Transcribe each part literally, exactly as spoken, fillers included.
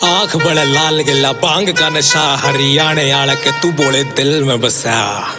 आंख बड़ा लाल गिला बांग का नशा हरियाणे आला के तू बोले दिल में बसा।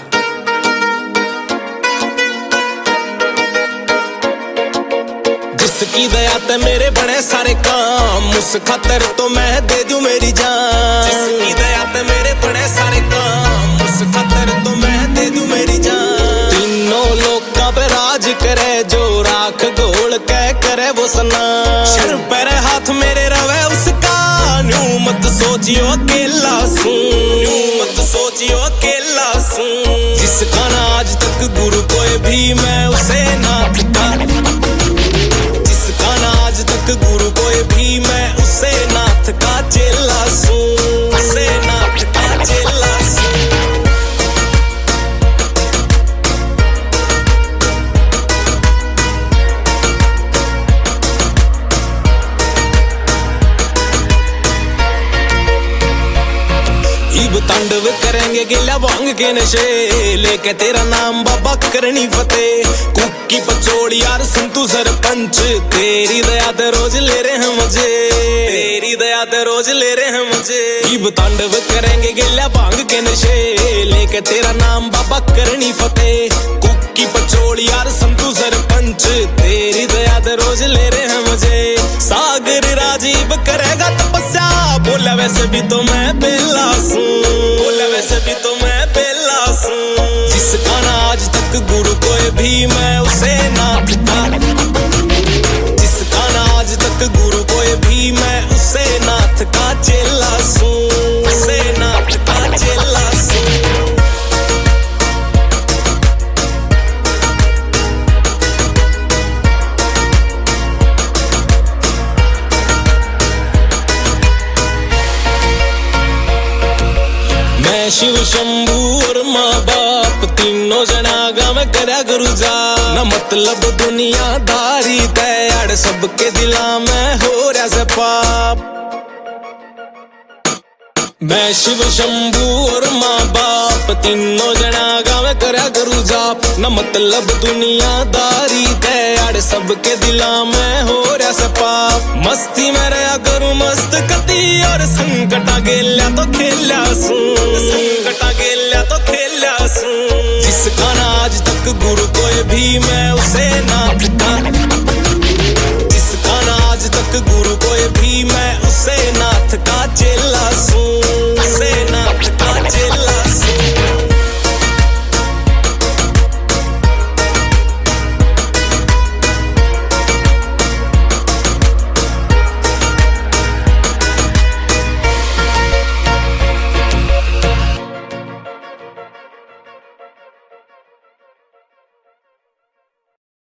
जिसकी दया ते मेरे बड़े सारे काम उस खातर तो मैं दे दूं मेरी जान। जिसकी दया ते मेरे बड़े सारे काम उस खातर तो मैं दे दूं मेरी जान। तीनों लोका पे राज करे जो राख गोल कह करे वो सना। सिर पर हाथ मेरे रवे उसका न्यू मत सोचियो अकेला सू। न्यू मत सोचियो अकेला सू। जिसका ना आज तक गुरु कोई भी मैं उसे ना थका। जिसका ना आज तक गुरु कोई भी मैं उसे नाथ का चेला सू। उसे नाथ का चेला सू। इब तांडव करेंगे गिला भांग के नशे लेके तेरा नाम बाबा करनी फतेह। कुक्की पचोड़ी यार सुन तू सरपंच तेरी दया दे रोज ले रहे हैं मुझे। तेरी दया दे रोज ले रहे हैं मुझे। इब तांडव करेंगे गिला भांग के नशे लेके तेरा नाम बाबा करनी फतेह। कुक्की पचोड़ी यार सुन तू सरपंच तेरी दया दे रोज ले रहे हैं मुझे। सागर राजीव करेगा तपस्या बोला वैसे भी तो मैं बेला सू। बोला वैसे भी तो मैं बेला सू। जिसका ना आज तक गुरु कोई भी मैं उसे ना थका। जिसका ना आज तक गुरु कोई भी मैं उसे ना थका चेला सू। उसे ना थका चेला सू। मैं शिव शंभू और माँ बाप तीनों जना गाँव करा गुरु जा। न मतलब दुनियादारी तैयार सबके दिला में हो रहा से पाप। मैं शिव शंभू और माँ बाप तीनों जना गाँव करा गुरु जाप। न मतलब दुनियादारी तैयार सबके दिला में हो रहा से पाप। मस्ती में रहा करूँ मस्त कती और संकटा गेल्या तो खेल्या सू। संकटा गेल्या तो खेल्या सू। जिसका ना आज तक गुरु कोई भी मैं उसे